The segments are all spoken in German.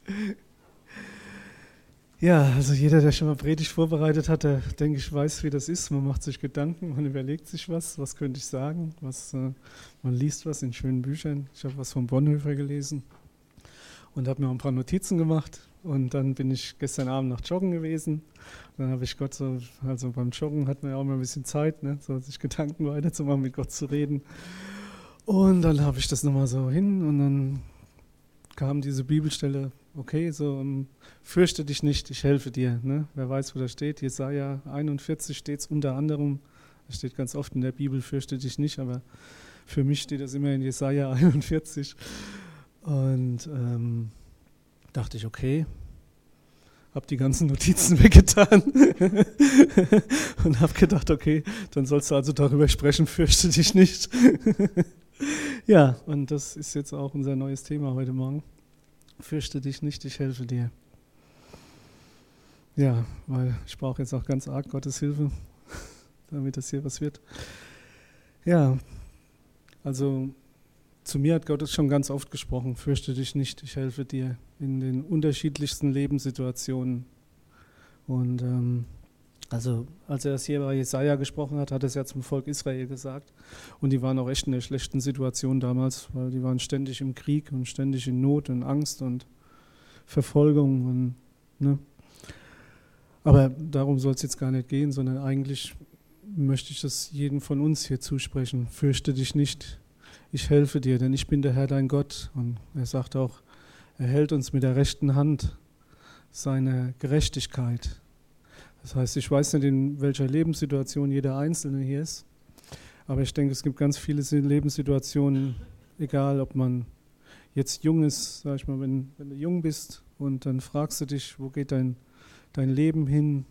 Ja, also jeder, der schon mal Predigt vorbereitet hat, der, denke ich, weiß, wie das ist. Man macht sich Gedanken, man überlegt sich was könnte ich sagen, man liest was in schönen Büchern. Ich habe was von Bonhoeffer gelesen und habe mir auch ein paar Notizen gemacht. Und dann bin ich gestern Abend noch joggen gewesen. Dann habe ich Gott so, also beim Joggen hat man ja auch mal ein bisschen Zeit, ne, so sich Gedanken weiterzumachen, mit Gott zu reden. Und dann habe ich das nochmal so hin und dann kam diese Bibelstelle, okay, so fürchte dich nicht, ich helfe dir. Ne? Wer weiß, wo das steht. Jesaja 41 steht es unter anderem. Das steht ganz oft in der Bibel, fürchte dich nicht, aber für mich steht das immer in Jesaja 41. Und dachte ich, okay, habe die ganzen Notizen weggetan und habe gedacht, okay, dann sollst du also darüber sprechen, fürchte dich nicht. Ja, und das ist jetzt auch unser neues Thema heute Morgen. Fürchte dich nicht, ich helfe dir. Ja, weil ich brauche jetzt auch ganz arg Gottes Hilfe, damit das hier was wird. Ja, also zu mir hat Gott schon ganz oft gesprochen, fürchte dich nicht, ich helfe dir in den unterschiedlichsten Lebenssituationen. Und also als er das hier bei Jesaja gesprochen hat, hat er es ja zum Volk Israel gesagt. Und die waren auch echt in einer schlechten Situation damals, weil die waren ständig im Krieg und ständig in Not und Angst und Verfolgung. Und, ne? Aber darum soll es jetzt gar nicht gehen, sondern eigentlich möchte ich das jedem von uns hier zusprechen. Fürchte dich nicht, ich helfe dir, denn ich bin der Herr dein Gott. Und er sagt auch, er hält uns mit der rechten Hand seine Gerechtigkeit. Das heißt, ich weiß nicht, in welcher Lebenssituation jeder Einzelne hier ist, aber ich denke, es gibt ganz viele Lebenssituationen, egal ob man jetzt jung ist, sag ich mal, wenn du jung bist und dann fragst du dich, wo geht dein Leben hin,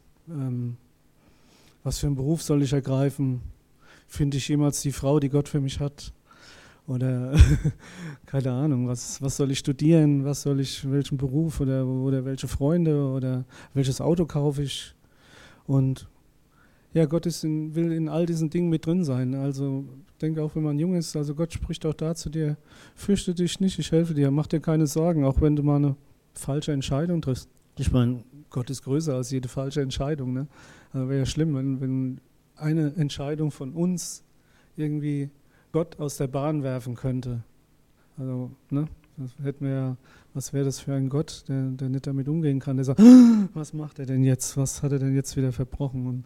was für einen Beruf soll ich ergreifen, finde ich jemals die Frau, die Gott für mich hat oder keine Ahnung, was soll ich studieren, welchen Beruf oder welche Freunde oder welches Auto kaufe ich. Und ja, Gott will in all diesen Dingen mit drin sein. Also ich denke auch, wenn man jung ist, also Gott spricht auch da zu dir, fürchte dich nicht, ich helfe dir, mach dir keine Sorgen, auch wenn du mal eine falsche Entscheidung triffst. Ich meine, Gott ist größer als jede falsche Entscheidung. Ne? Also wäre ja schlimm, wenn eine Entscheidung von uns irgendwie Gott aus der Bahn werfen könnte. Also, ne? Was wäre das für ein Gott, der nicht damit umgehen kann, der sagt, was macht er denn jetzt, was hat er denn jetzt wieder verbrochen und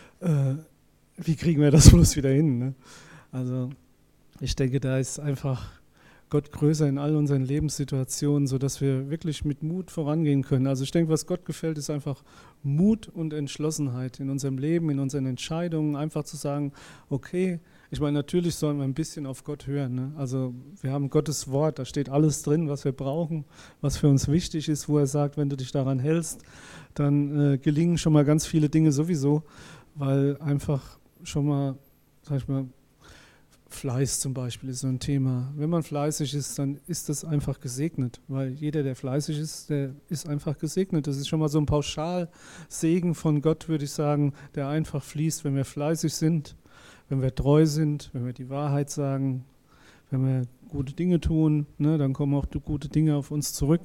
wie kriegen wir das bloß wieder hin? Ne? Also ich denke, da ist einfach Gott größer in all unseren Lebenssituationen, sodass wir wirklich mit Mut vorangehen können. Also ich denke, was Gott gefällt, ist einfach Mut und Entschlossenheit in unserem Leben, in unseren Entscheidungen, einfach zu sagen, okay, ich meine, natürlich sollen wir ein bisschen auf Gott hören. Ne? Also wir haben Gottes Wort, da steht alles drin, was wir brauchen, was für uns wichtig ist, wo er sagt, wenn du dich daran hältst, dann gelingen schon mal ganz viele Dinge sowieso, weil einfach schon mal, sag ich mal, Fleiß zum Beispiel ist so ein Thema. Wenn man fleißig ist, dann ist das einfach gesegnet, weil jeder, der fleißig ist, der ist einfach gesegnet. Das ist schon mal so ein Pauschalsegen von Gott, würde ich sagen, der einfach fließt, wenn wir fleißig sind, wenn wir treu sind, wenn wir die Wahrheit sagen, wenn wir gute Dinge tun, ne, dann kommen auch gute Dinge auf uns zurück.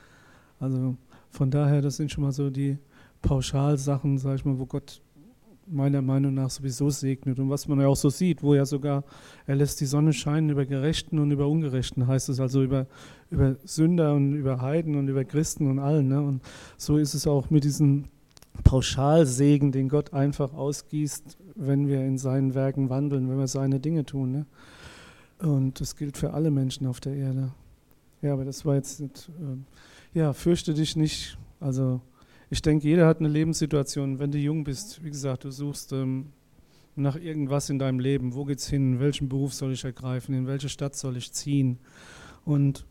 Also von daher, das sind schon mal so die Pauschalsachen, sag ich mal, wo Gott meiner Meinung nach sowieso segnet. Und was man ja auch so sieht, wo ja sogar, er lässt die Sonne scheinen über Gerechten und über Ungerechten, heißt es also über Sünder und über Heiden und über Christen und allen. Ne? Und so ist es auch mit diesem Pauschalsegen, den Gott einfach ausgießt, wenn wir in seinen Werken wandeln, wenn wir seine Dinge tun. Ne? Und das gilt für alle Menschen auf der Erde. Ja, aber das war jetzt nicht, fürchte dich nicht. Also ich denke, jeder hat eine Lebenssituation. Wenn du jung bist, wie gesagt, du suchst nach irgendwas in deinem Leben. Wo geht's hin? Welchen Beruf soll ich ergreifen? In welche Stadt soll ich ziehen? Und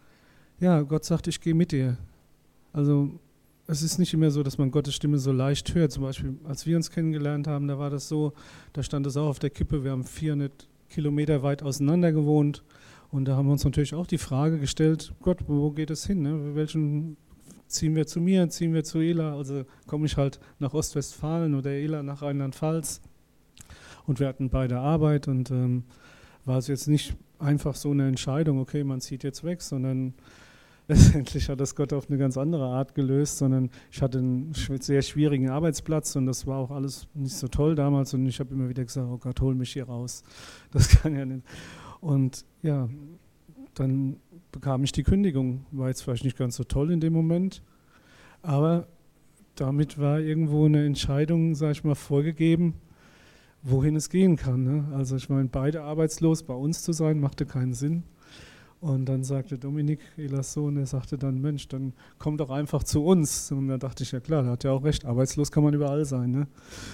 ja, Gott sagt, ich gehe mit dir. Also es ist nicht immer so, dass man Gottes Stimme so leicht hört. Zum Beispiel, als wir uns kennengelernt haben, da war das so, da stand es auch auf der Kippe, wir haben 400 Kilometer weit auseinander gewohnt. Und da haben wir uns natürlich auch die Frage gestellt, Gott, wo geht es hin? Ne? Ziehen wir zu mir, ziehen wir zu Ela, also komme ich halt nach Ostwestfalen oder Ela nach Rheinland-Pfalz. Und wir hatten beide Arbeit und war es jetzt nicht einfach so eine Entscheidung, okay, man zieht jetzt weg, sondern letztendlich hat das Gott auf eine ganz andere Art gelöst, sondern ich hatte einen sehr schwierigen Arbeitsplatz und das war auch alles nicht so toll damals und ich habe immer wieder gesagt, oh Gott, hol mich hier raus. Das kann ja nicht. Und ja, dann bekam ich die Kündigung. War jetzt vielleicht nicht ganz so toll in dem Moment, aber damit war irgendwo eine Entscheidung, sage ich mal, vorgegeben, wohin es gehen kann. Ne? Also ich meine, beide arbeitslos bei uns zu sein, machte keinen Sinn. Und dann sagte Dominik, Elas Sohn, er sagte dann, Mensch, dann komm doch einfach zu uns. Und da dachte ich, ja klar, der hat ja auch recht, arbeitslos kann man überall sein. Ne?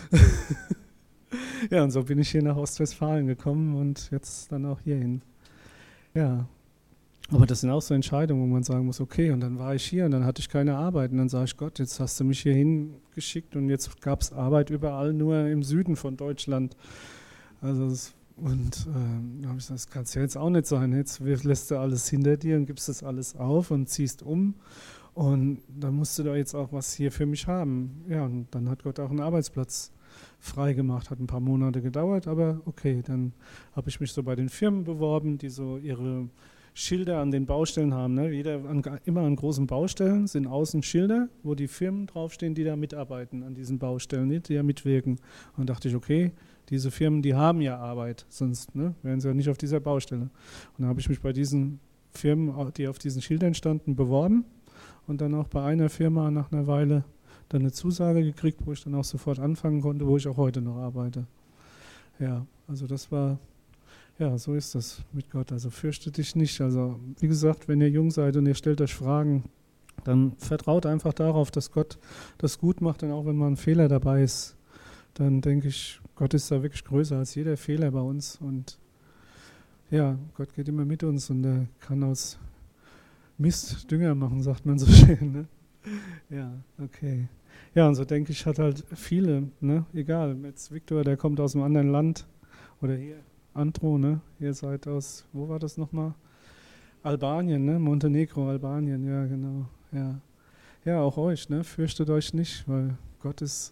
Ja, und so bin ich hier nach Ostwestfalen gekommen und jetzt dann auch hierhin. Ja, aber das sind auch so Entscheidungen, wo man sagen muss, okay, und dann war ich hier und dann hatte ich keine Arbeit. Und dann sage ich, Gott, jetzt hast du mich hierhin geschickt und jetzt gab es Arbeit überall, nur im Süden von Deutschland. Also da habe ich gesagt, das kann es ja jetzt auch nicht sein. Jetzt lässt du alles hinter dir und gibst das alles auf und ziehst um. Und dann musst du da jetzt auch was hier für mich haben. Ja, und dann hat Gott auch einen Arbeitsplatz frei gemacht. Hat ein paar Monate gedauert, aber okay, dann habe ich mich so bei den Firmen beworben, die so ihre Schilder an den Baustellen haben. Ne? Immer an großen Baustellen sind außen Schilder, wo die Firmen draufstehen, die da mitarbeiten an diesen Baustellen, die ja mitwirken. Und dachte ich, okay, diese Firmen, die haben ja Arbeit, sonst wären sie ja nicht auf dieser Baustelle. Und dann habe ich mich bei diesen Firmen, die auf diesen Schildern standen, beworben und dann auch bei einer Firma nach einer Weile dann eine Zusage gekriegt, wo ich dann auch sofort anfangen konnte, wo ich auch heute noch arbeite. Ja, also das war... Ja, so ist das mit Gott. Also fürchte dich nicht. Also wie gesagt, wenn ihr jung seid und ihr stellt euch Fragen, dann vertraut einfach darauf, dass Gott das gut macht. Und auch wenn mal ein Fehler dabei ist, dann denke ich, Gott ist da wirklich größer als jeder Fehler bei uns. Und ja, Gott geht immer mit uns und er kann aus Mist Dünger machen, sagt man so schön. Ne? Ja, okay. Ja, und so denke ich, hat halt viele, ne? Egal, jetzt Viktor, der kommt aus einem anderen Land oder hier. Andro, ne? Ihr seid aus, wo war das nochmal? Albanien, ne? Montenegro, Albanien, ja, genau. Ja, ja, auch euch, ne? Fürchtet euch nicht, weil Gott ist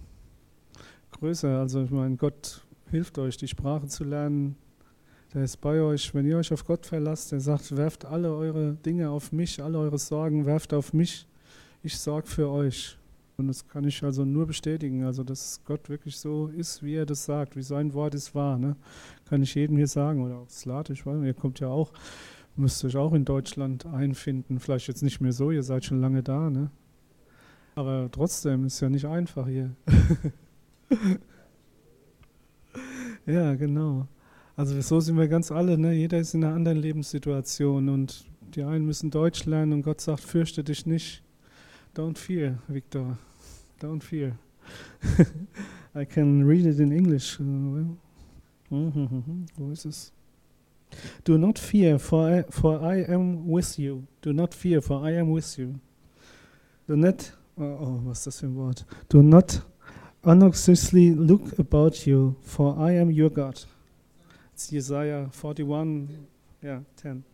größer. Also ich meine, Gott hilft euch, die Sprache zu lernen. Der ist bei euch. Wenn ihr euch auf Gott verlasst, der sagt, werft alle eure Dinge auf mich, alle eure Sorgen, werft auf mich. Ich sorge für euch. Und das kann ich also nur bestätigen, also dass Gott wirklich so ist, wie er das sagt, wie sein Wort ist wahr. Ne? Kann ich jedem hier sagen, oder auch Slatisch, weil ihr kommt ja auch, müsst euch auch in Deutschland einfinden, vielleicht jetzt nicht mehr so, ihr seid schon lange da, ne? Aber trotzdem ist ja nicht einfach hier. Ja, genau. Also so sind wir ganz alle, ne? Jeder ist in einer anderen Lebenssituation und die einen müssen Deutsch lernen und Gott sagt, fürchte dich nicht. Don't fear, Victor. Don't fear. I can read it in English. Wo ist es? Do not fear, for I am with you. Do not fear, for I am with you. Do not, was ist das für ein Wort? Do not anxiously look about you, for I am your God. It's Isaiah 41, 10.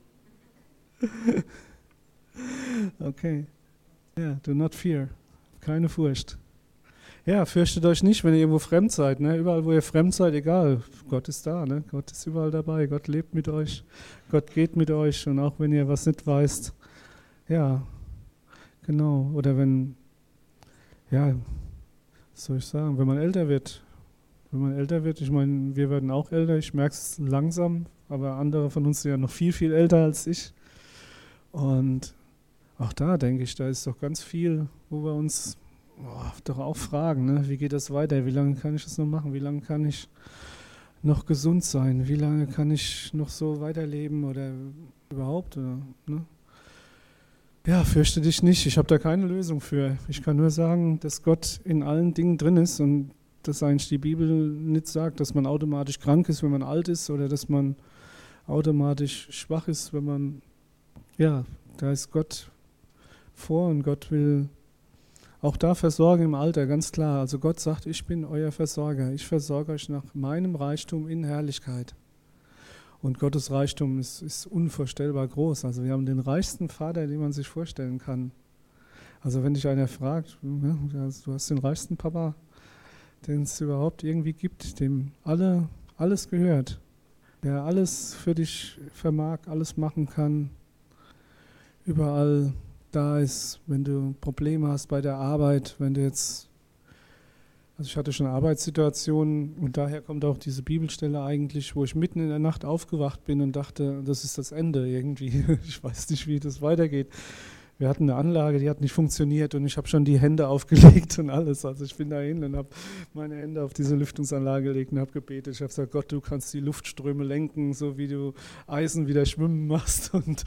Okay. Ja, do not fear. Keine Furcht. Ja, fürchtet euch nicht, wenn ihr irgendwo fremd seid. Ne? Überall, wo ihr fremd seid, egal. Gott ist da. Ne? Gott ist überall dabei. Gott lebt mit euch. Gott geht mit euch. Und auch wenn ihr was nicht weißt. Ja, genau. Oder wenn, ja, was soll ich sagen, wenn man älter wird. Wenn man älter wird, ich meine, wir werden auch älter. Ich merke es langsam. Aber andere von uns sind ja noch viel, viel älter als ich. Und auch da denke ich, da ist doch ganz viel, wo wir uns doch auch fragen, ne? Wie geht das weiter? Wie lange kann ich das noch machen? Wie lange kann ich noch gesund sein? Wie lange kann ich noch so weiterleben oder überhaupt? Oder, ne? Ja, fürchte dich nicht. Ich habe da keine Lösung für. Ich kann nur sagen, dass Gott in allen Dingen drin ist und dass eigentlich die Bibel nicht sagt, dass man automatisch krank ist, wenn man alt ist oder dass man automatisch schwach ist, wenn man, ja, da ist Gott vor und Gott will auch da versorgen im Alter, ganz klar. Also Gott sagt, ich bin euer Versorger. Ich versorge euch nach meinem Reichtum in Herrlichkeit. Und Gottes Reichtum ist unvorstellbar groß. Also wir haben den reichsten Vater, den man sich vorstellen kann. Also wenn dich einer fragt, also du hast den reichsten Papa, den es überhaupt irgendwie gibt, dem alles gehört, der alles für dich vermag, alles machen kann, überall da ist, wenn du Probleme hast bei der Arbeit, wenn du jetzt, also ich hatte schon Arbeitssituationen und daher kommt auch diese Bibelstelle eigentlich, wo ich mitten in der Nacht aufgewacht bin und dachte, das ist das Ende irgendwie. Ich weiß nicht, wie das weitergeht. Wir hatten eine Anlage, die hat nicht funktioniert und ich habe schon die Hände aufgelegt und alles. Also ich bin da hin und habe meine Hände auf diese Lüftungsanlage gelegt und habe gebetet. Ich habe gesagt, Gott, du kannst die Luftströme lenken, so wie du Eisen wieder schwimmen machst. Und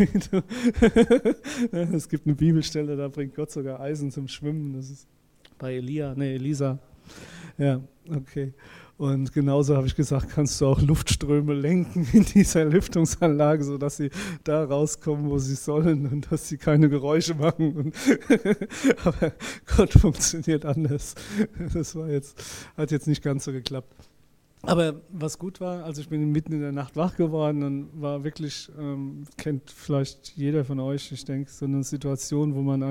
es gibt eine Bibelstelle, da bringt Gott sogar Eisen zum Schwimmen. Das ist bei Elisa. Ja, okay. Und genauso habe ich gesagt, kannst du auch Luftströme lenken in dieser Lüftungsanlage, sodass sie da rauskommen, wo sie sollen und dass sie keine Geräusche machen. Aber Gott funktioniert anders. Das hat jetzt nicht ganz so geklappt. Aber was gut war, also ich bin mitten in der Nacht wach geworden und war wirklich, kennt vielleicht jeder von euch, ich denke, so eine Situation, wo man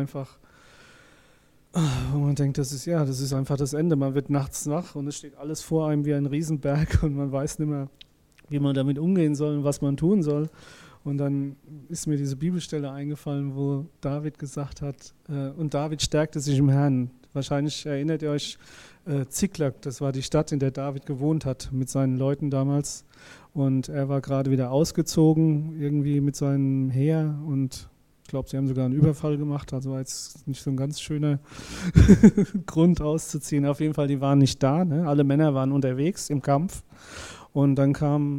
denkt, das ist einfach das Ende. Man wird nachts wach und es steht alles vor einem wie ein Riesenberg und man weiß nicht mehr, wie man damit umgehen soll und was man tun soll. Und dann ist mir diese Bibelstelle eingefallen, wo David gesagt hat, und David stärkte sich im Herrn. Wahrscheinlich erinnert ihr euch, Ziklag, das war die Stadt, in der David gewohnt hat mit seinen Leuten damals. Und er war gerade wieder ausgezogen, irgendwie mit seinem Heer und ich glaube, sie haben sogar einen Überfall gemacht, also war jetzt nicht so ein ganz schöner Grund auszuziehen. Auf jeden Fall, die waren nicht da, ne? Alle Männer waren unterwegs im Kampf. Und dann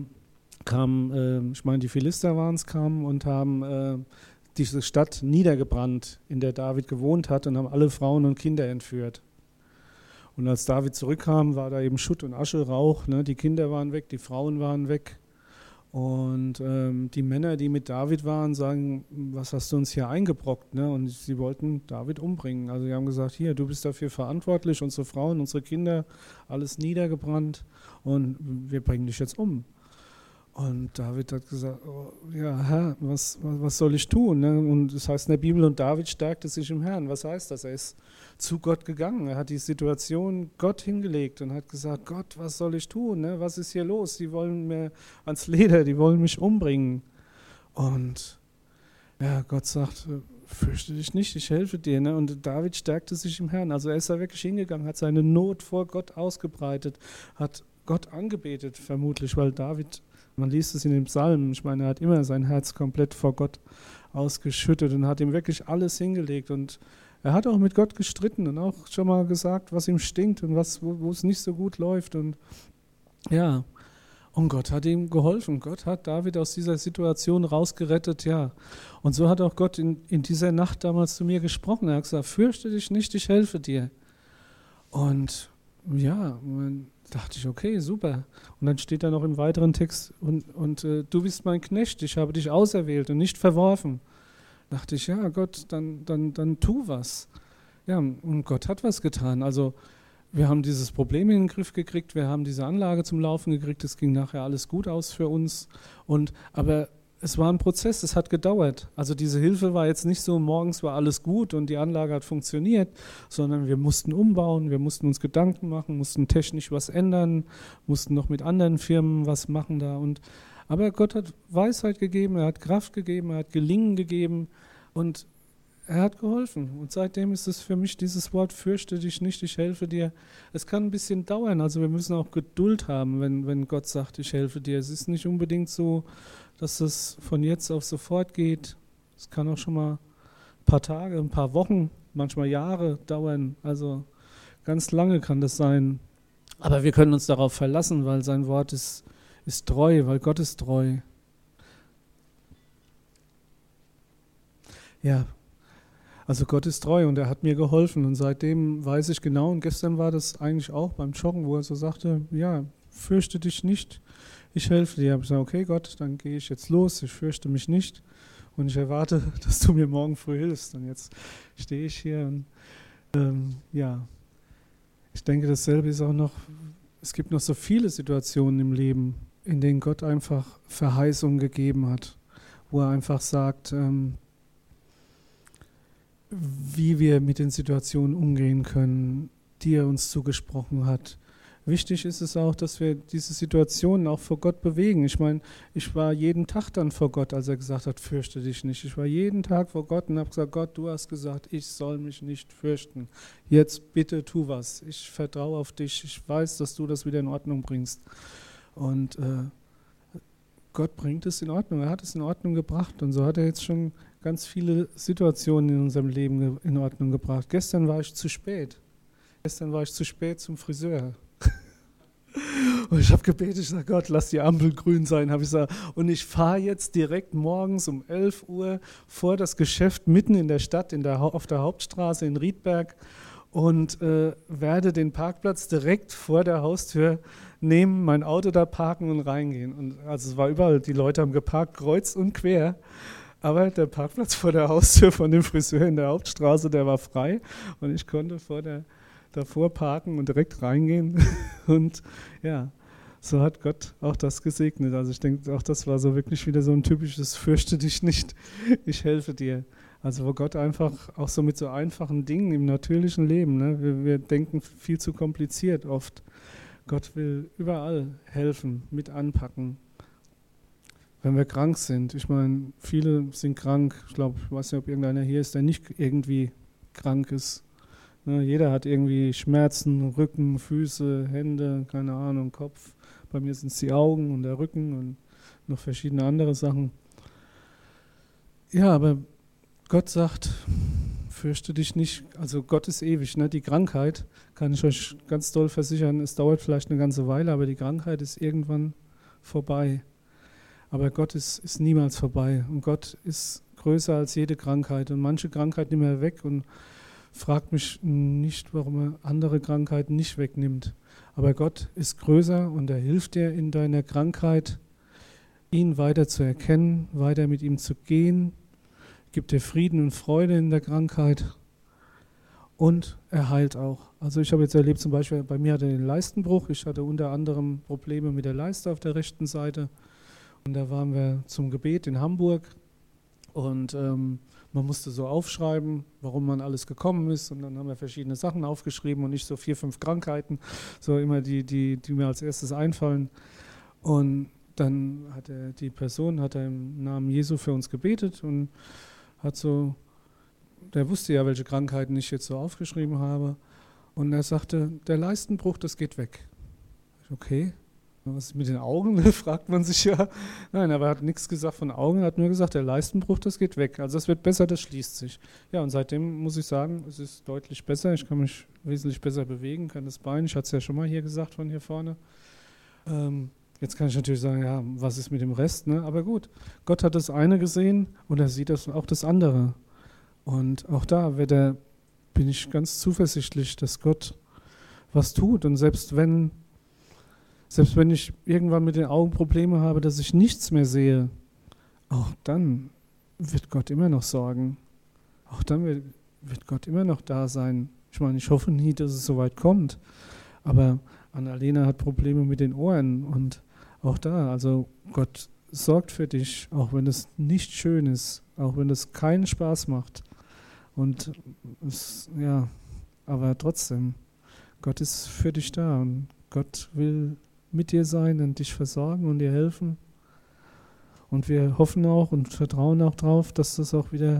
ich meine, die Philister kamen und haben diese Stadt niedergebrannt, in der David gewohnt hat und haben alle Frauen und Kinder entführt. Und als David zurückkam, war da eben Schutt und Asche, Rauch, ne? Die Kinder waren weg, die Frauen waren weg. Und die Männer, die mit David waren, sagen, was hast du uns hier eingebrockt? Ne? Und sie wollten David umbringen. Also sie haben gesagt, hier, du bist dafür verantwortlich, unsere Frauen, unsere Kinder, alles niedergebrannt und wir bringen dich jetzt um. Und David hat gesagt, oh, ja Herr, was soll ich tun? Ne? Und es heißt in der Bibel, und David stärkte sich im Herrn. Was heißt das? Er ist zu Gott gegangen. Er hat die Situation Gott hingelegt und hat gesagt, Gott, was soll ich tun? Ne? Was ist hier los? Die wollen mir ans Leder, die wollen mich umbringen. Und ja, Gott sagt, fürchte dich nicht, ich helfe dir. Ne? Und David stärkte sich im Herrn. Also er ist da wirklich hingegangen, hat seine Not vor Gott ausgebreitet, hat Gott angebetet vermutlich, weil David, man liest es in den Psalmen, ich meine, er hat immer sein Herz komplett vor Gott ausgeschüttet und hat ihm wirklich alles hingelegt. Und er hat auch mit Gott gestritten und auch schon mal gesagt, was ihm stinkt und wo es nicht so gut läuft. Und ja, und Gott hat ihm geholfen. Gott hat David aus dieser Situation rausgerettet, ja. Und so hat auch Gott in dieser Nacht damals zu mir gesprochen. Er hat gesagt, fürchte dich nicht, ich helfe dir. Und ja, dann dachte ich, okay, super. Und dann steht da noch im weiteren Text, und du bist mein Knecht, ich habe dich auserwählt und nicht verworfen. Dachte ich, ja Gott, dann tu was. Ja, und Gott hat was getan. Also wir haben dieses Problem in den Griff gekriegt, wir haben diese Anlage zum Laufen gekriegt, es ging nachher alles gut aus für uns. Aber es war ein Prozess, es hat gedauert. Also diese Hilfe war jetzt nicht so, morgens war alles gut und die Anlage hat funktioniert, sondern wir mussten umbauen, wir mussten uns Gedanken machen, mussten technisch was ändern, mussten noch mit anderen Firmen was machen da. Aber Gott hat Weisheit gegeben, er hat Kraft gegeben, er hat Gelingen gegeben und er hat geholfen. Und seitdem ist es für mich dieses Wort, fürchte dich nicht, ich helfe dir. Es kann ein bisschen dauern, also wir müssen auch Geduld haben, wenn Gott sagt, ich helfe dir. Es ist nicht unbedingt so, dass es von jetzt auf sofort geht. Es kann auch schon mal ein paar Tage, ein paar Wochen, manchmal Jahre dauern. Also ganz lange kann das sein. Aber wir können uns darauf verlassen, weil sein Wort ist treu, weil Gott ist treu. Ja, also Gott ist treu und er hat mir geholfen und seitdem weiß ich genau, und gestern war das eigentlich auch beim Joggen, wo er so sagte, ja, fürchte dich nicht, ich helfe dir. Ich habe gesagt, okay Gott, dann gehe ich jetzt los, ich fürchte mich nicht und ich erwarte, dass du mir morgen früh hilfst. Und jetzt stehe ich hier und ja, ich denke, dasselbe ist auch noch, es gibt noch so viele Situationen im Leben, in denen Gott einfach Verheißungen gegeben hat, wo er einfach sagt, wie wir mit den Situationen umgehen können, die er uns zugesprochen hat, wichtig ist es auch, dass wir diese Situationen auch vor Gott bewegen. Ich meine, ich war jeden Tag dann vor Gott, als er gesagt hat, fürchte dich nicht. Ich war jeden Tag vor Gott und habe gesagt, Gott, du hast gesagt, ich soll mich nicht fürchten. Jetzt bitte tu was. Ich vertraue auf dich. Ich weiß, dass du das wieder in Ordnung bringst. Und Gott bringt es in Ordnung. Er hat es in Ordnung gebracht. Und so hat er jetzt schon ganz viele Situationen in unserem Leben in Ordnung gebracht. Gestern war ich zu spät. Gestern war ich zu spät zum Friseur. Und ich habe gebetet, ich sage, Gott, lass die Ampel grün sein, habe ich gesagt. Und ich fahre jetzt direkt morgens um 11 Uhr vor das Geschäft mitten in der Stadt, auf der Hauptstraße in Riedberg und werde den Parkplatz direkt vor der Haustür nehmen, mein Auto da parken und reingehen. Und also es war überall, die Leute haben geparkt, kreuz und quer. Aber der Parkplatz vor der Haustür von dem Friseur in der Hauptstraße, der war frei und ich konnte davor parken und direkt reingehen. Und ja, so hat Gott auch das gesegnet. Also ich denke, auch das war so wirklich wieder so ein typisches Fürchte dich nicht, ich helfe dir. Also wo Gott einfach auch so mit so einfachen Dingen im natürlichen Leben, ne, wir denken viel zu kompliziert oft. Gott will überall helfen, mit anpacken. Wenn wir krank sind, ich meine, viele sind krank. Ich glaube, ich weiß nicht, ob irgendeiner hier ist, der nicht irgendwie krank ist. Ne, jeder hat irgendwie Schmerzen, Rücken, Füße, Hände, keine Ahnung, Kopf. Bei mir sind es die Augen und der Rücken und noch verschiedene andere Sachen. Ja, aber Gott sagt, fürchte dich nicht. Also Gott ist ewig. Ne? Die Krankheit, kann ich euch ganz doll versichern, es dauert vielleicht eine ganze Weile, aber die Krankheit ist irgendwann vorbei. Aber Gott ist niemals vorbei. Und Gott ist größer als jede Krankheit. Und manche Krankheit nimmt er weg und fragt mich nicht, warum er andere Krankheiten nicht wegnimmt. Aber Gott ist größer und er hilft dir in deiner Krankheit, ihn weiter zu erkennen, weiter mit ihm zu gehen, gibt dir Frieden und Freude in der Krankheit und er heilt auch. Also ich habe jetzt erlebt, zum Beispiel bei mir hatte er den Leistenbruch. Ich hatte unter anderem Probleme mit der Leiste auf der rechten Seite. Und da waren wir zum Gebet in Hamburg und man musste so aufschreiben, warum man alles gekommen ist. Und dann haben wir verschiedene Sachen aufgeschrieben und nicht so 4, 5 Krankheiten, so immer die mir als erstes einfallen. Und dann hat die Person im Namen Jesu für uns gebetet und der wusste ja, welche Krankheiten ich jetzt so aufgeschrieben habe. Und er sagte, der Leistenbruch, das geht weg. Okay. Was ist mit den Augen, fragt man sich ja. Nein, aber er hat nichts gesagt von Augen, er hat nur gesagt, der Leistenbruch, das geht weg. Also das wird besser, das schließt sich. Ja, und seitdem muss ich sagen, es ist deutlich besser. Ich kann mich wesentlich besser bewegen, kann das Bein, ich hatte es ja schon mal hier gesagt von hier vorne. Jetzt kann ich natürlich sagen, ja, was ist mit dem Rest? Ne? Aber gut, Gott hat das eine gesehen und er sieht auch das andere. Und auch da bin ich ganz zuversichtlich, dass Gott was tut. Und selbst wenn ich irgendwann mit den Augen Probleme habe, dass ich nichts mehr sehe, auch dann wird Gott immer noch sorgen. Auch dann wird Gott immer noch da sein. Ich meine, ich hoffe nie, dass es so weit kommt. Aber Annalena hat Probleme mit den Ohren und auch da, also Gott sorgt für dich, auch wenn es nicht schön ist, auch wenn es keinen Spaß macht. Und aber trotzdem, Gott ist für dich da und Gott will mit dir sein und dich versorgen und dir helfen. Und wir hoffen auch und vertrauen auch drauf, dass du auch wieder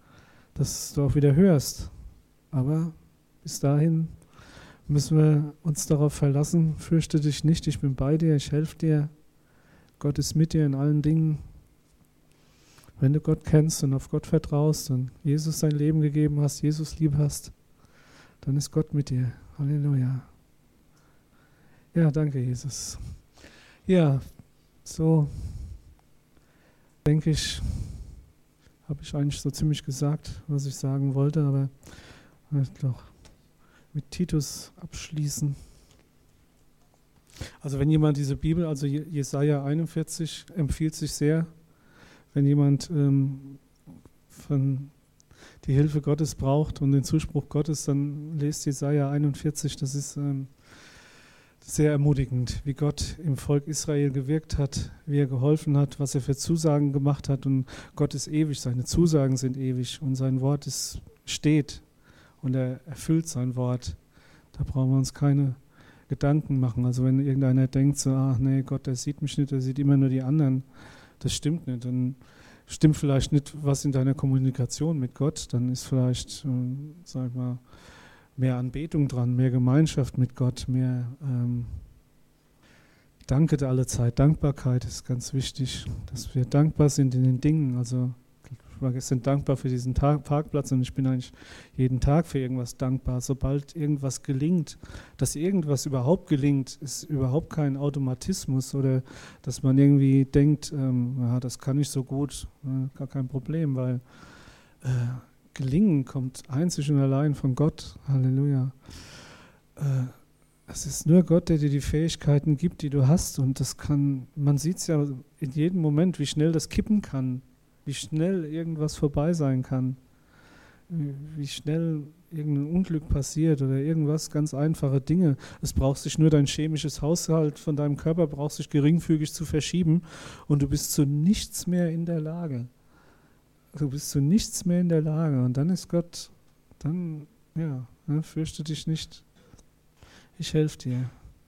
hörst. Aber bis dahin müssen wir uns darauf verlassen, fürchte dich nicht, ich bin bei dir, ich helfe dir. Gott ist mit dir in allen Dingen. Wenn du Gott kennst und auf Gott vertraust und Jesus dein Leben gegeben hast, Jesus lieb hast, dann ist Gott mit dir. Halleluja. Ja, danke, Jesus. Ja, so denke ich, habe ich eigentlich so ziemlich gesagt, was ich sagen wollte, aber ich möchte noch mit Titus abschließen. Also wenn jemand diese Bibel, also Jesaja 41, empfiehlt sich sehr, wenn jemand von die Hilfe Gottes braucht und den Zuspruch Gottes, dann lest Jesaja 41, das ist sehr ermutigend, wie Gott im Volk Israel gewirkt hat, wie er geholfen hat, was er für Zusagen gemacht hat. Und Gott ist ewig, seine Zusagen sind ewig und sein Wort steht und er erfüllt sein Wort. Da brauchen wir uns keine Gedanken machen. Also wenn irgendeiner denkt so, ach nee, Gott, der sieht mich nicht, der sieht immer nur die anderen. Das stimmt nicht. Dann stimmt vielleicht nicht was in deiner Kommunikation mit Gott. Dann ist vielleicht, sag ich mal, mehr Anbetung dran, mehr Gemeinschaft mit Gott, mehr Danke alle Zeit. Dankbarkeit ist ganz wichtig, dass wir dankbar sind in den Dingen. Also ich war gestern dankbar für diesen Parkplatz und ich bin eigentlich jeden Tag für irgendwas dankbar. Sobald irgendwas gelingt, dass irgendwas überhaupt gelingt, ist überhaupt kein Automatismus oder dass man irgendwie denkt, ja, das kann ich so gut, gar kein Problem, weil Gelingen kommt einzig und allein von Gott. Halleluja. Es ist nur Gott, der dir die Fähigkeiten gibt, die du hast, und das kann, man sieht es ja in jedem Moment, wie schnell das kippen kann, wie schnell irgendwas vorbei sein kann, wie schnell irgendein Unglück passiert oder irgendwas, ganz einfache Dinge. Es braucht sich nur dein chemisches Haushalt von deinem Körper, braucht sich geringfügig zu verschieben und du bist zu nichts mehr in der Lage. Du bist zu nichts mehr in der Lage und dann ist Gott, dann, ja, fürchte dich nicht. Ich helfe dir.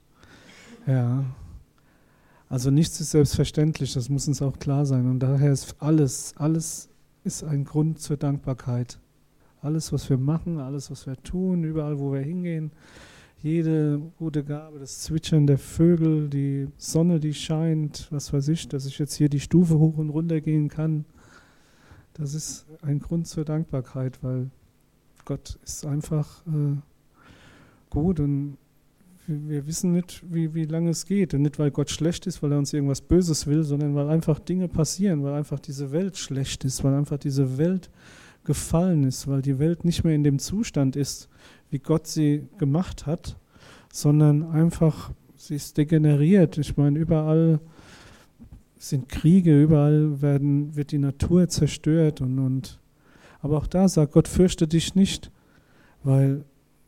Ja. Also nichts ist selbstverständlich, das muss uns auch klar sein. Und daher ist alles ist ein Grund zur Dankbarkeit. Alles, was wir machen, alles, was wir tun, überall, wo wir hingehen, jede gute Gabe, das Zwitschern der Vögel, die Sonne, die scheint, was weiß ich, dass ich jetzt hier die Stufe hoch und runter gehen kann, das ist ein Grund zur Dankbarkeit, weil Gott ist einfach gut und wir wissen nicht, wie lange es geht. Und nicht, weil Gott schlecht ist, weil er uns irgendwas Böses will, sondern weil einfach Dinge passieren, weil einfach diese Welt schlecht ist, weil einfach diese Welt gefallen ist, weil die Welt nicht mehr in dem Zustand ist, wie Gott sie gemacht hat, sondern einfach, sie ist degeneriert. Ich meine, überall sind Kriege, überall wird die Natur zerstört. Aber auch da sagt Gott, fürchte dich nicht, weil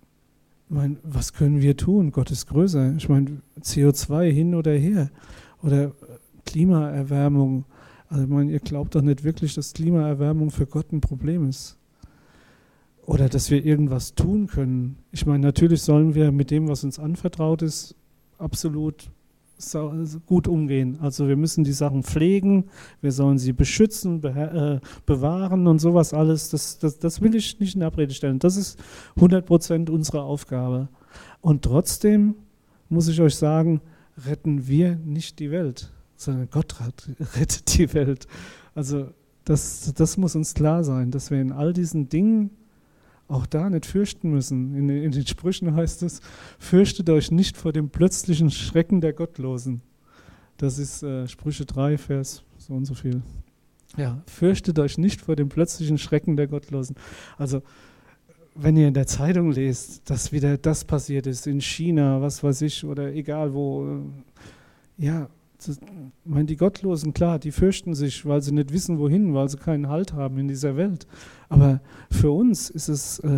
was können wir tun? Gott ist größer. Ich meine, CO2 hin oder her oder Klimaerwärmung. Also ich meine, ihr glaubt doch nicht wirklich, dass Klimaerwärmung für Gott ein Problem ist. Oder dass wir irgendwas tun können. Ich meine, natürlich sollen wir mit dem, was uns anvertraut ist, absolut gut umgehen. Also wir müssen die Sachen pflegen, wir sollen sie beschützen, bewahren und sowas alles. Das will ich nicht in Abrede stellen. Das ist 100% unsere Aufgabe. Und trotzdem muss ich euch sagen, retten wir nicht die Welt, sondern Gott rettet die Welt. Also das muss uns klar sein, dass wir in all diesen Dingen auch da nicht fürchten müssen. In den Sprüchen heißt es, fürchtet euch nicht vor dem plötzlichen Schrecken der Gottlosen. Das ist Sprüche 3, Vers so und so viel. Ja, fürchtet euch nicht vor dem plötzlichen Schrecken der Gottlosen. Also, wenn ihr in der Zeitung lest, dass wieder das passiert ist in China, was weiß ich, oder egal wo, ja, ich meine, die Gottlosen, klar, die fürchten sich, weil sie nicht wissen, wohin, weil sie keinen Halt haben in dieser Welt. Aber für uns ist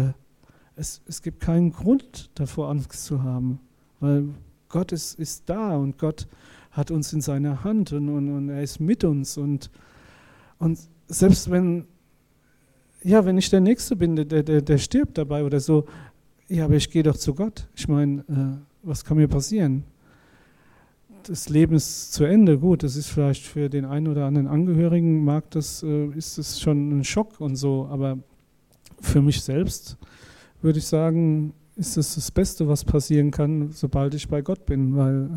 es gibt keinen Grund davor, Angst zu haben, weil Gott ist da und Gott hat uns in seiner Hand und er ist mit uns. Und selbst wenn ich der Nächste bin, der stirbt dabei oder so, ja, aber ich gehe doch zu Gott. Ich meine, was kann mir passieren? Das Leben ist zu Ende, gut, das ist vielleicht für den einen oder anderen Angehörigen, ist es schon ein Schock und so, aber für mich selbst würde ich sagen, ist es das Beste, was passieren kann, sobald ich bei Gott bin, weil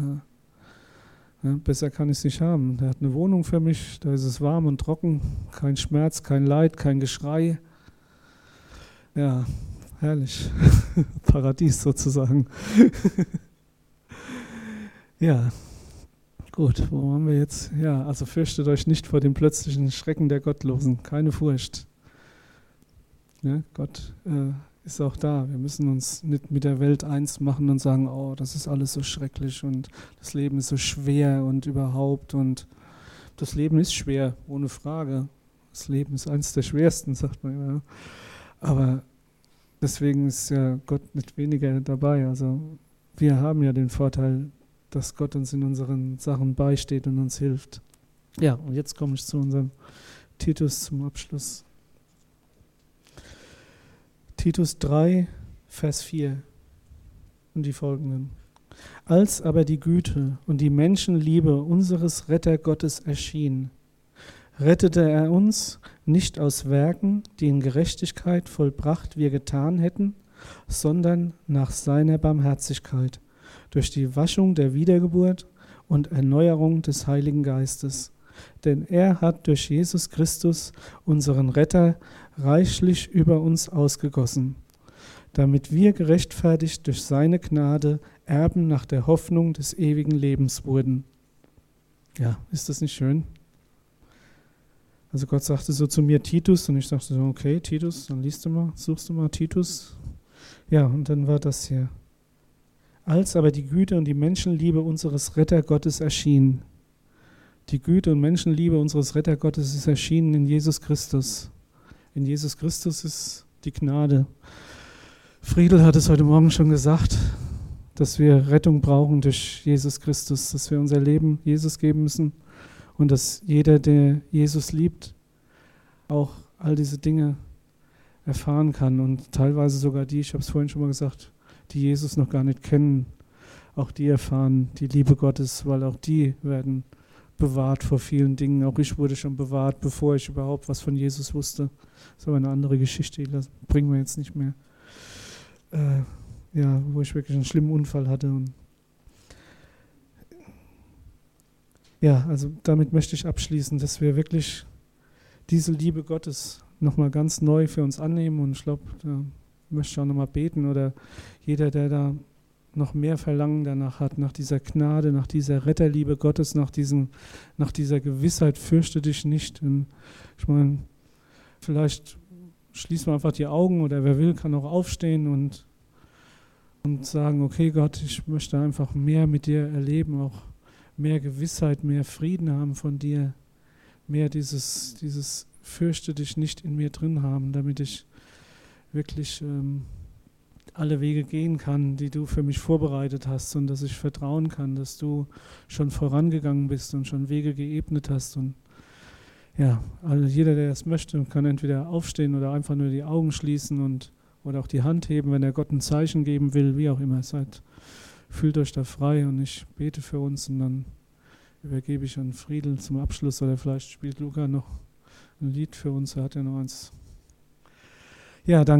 besser kann ich es nicht haben. Der hat eine Wohnung für mich, da ist es warm und trocken, kein Schmerz, kein Leid, kein Geschrei. Ja, herrlich. Paradies sozusagen. Ja. Gut, wo haben wir jetzt? Ja, also fürchtet euch nicht vor dem plötzlichen Schrecken der Gottlosen. Keine Furcht. Ja, Gott ist auch da. Wir müssen uns nicht mit der Welt eins machen und sagen, oh, das ist alles so schrecklich und das Leben ist so schwer und überhaupt. Und das Leben ist schwer, ohne Frage. Das Leben ist eines der schwersten, sagt man immer. Aber deswegen ist ja Gott nicht weniger dabei. Also wir haben ja den Vorteil, dass Gott uns in unseren Sachen beisteht und uns hilft. Ja, und jetzt komme ich zu unserem Titus zum Abschluss. Titus 3, Vers 4 und die folgenden. Als aber die Güte und die Menschenliebe unseres Rettergottes erschien, rettete er uns nicht aus Werken, die in Gerechtigkeit vollbracht wir getan hätten, sondern nach seiner Barmherzigkeit, durch die Waschung der Wiedergeburt und Erneuerung des Heiligen Geistes. Denn er hat durch Jesus Christus, unseren Retter, reichlich über uns ausgegossen, damit wir gerechtfertigt durch seine Gnade Erben nach der Hoffnung des ewigen Lebens wurden. Ja, ist das nicht schön? Also Gott sagte so zu mir Titus und ich dachte so, okay, Titus, dann liest du mal, suchst du mal Titus. Ja, und dann war das hier. Als aber die Güte und die Menschenliebe unseres Rettergottes erschien. Die Güte und Menschenliebe unseres Rettergottes ist erschienen in Jesus Christus. In Jesus Christus ist die Gnade. Friedel hat es heute Morgen schon gesagt, dass wir Rettung brauchen durch Jesus Christus, dass wir unser Leben Jesus geben müssen und dass jeder, der Jesus liebt, auch all diese Dinge erfahren kann und teilweise sogar die, ich habe es vorhin schon mal gesagt, die Jesus noch gar nicht kennen, auch die erfahren die Liebe Gottes, weil auch die werden bewahrt vor vielen Dingen. Auch ich wurde schon bewahrt, bevor ich überhaupt was von Jesus wusste. Das ist aber eine andere Geschichte, die bringen wir jetzt nicht mehr. Wo ich wirklich einen schlimmen Unfall hatte. Und ja, also damit möchte ich abschließen, dass wir wirklich diese Liebe Gottes nochmal ganz neu für uns annehmen. Und ich glaube, da möchte ich auch nochmal beten oder jeder, der da noch mehr Verlangen danach hat, nach dieser Gnade, nach dieser Retterliebe Gottes, nach dieser Gewissheit, fürchte dich nicht. Und ich meine, vielleicht schließen wir einfach die Augen oder wer will, kann auch aufstehen und sagen, okay Gott, ich möchte einfach mehr mit dir erleben, auch mehr Gewissheit, mehr Frieden haben von dir, mehr dieses fürchte dich nicht in mir drin haben, damit ich wirklich alle Wege gehen kann, die du für mich vorbereitet hast und dass ich vertrauen kann, dass du schon vorangegangen bist und schon Wege geebnet hast. Und ja, also jeder, der das möchte, kann entweder aufstehen oder einfach nur die Augen schließen oder auch die Hand heben, wenn er Gott ein Zeichen geben will, wie auch immer. Fühlt euch da frei und ich bete für uns und dann übergebe ich an Friedel zum Abschluss oder vielleicht spielt Luca noch ein Lied für uns, er hat ja noch eins. Ja, danke.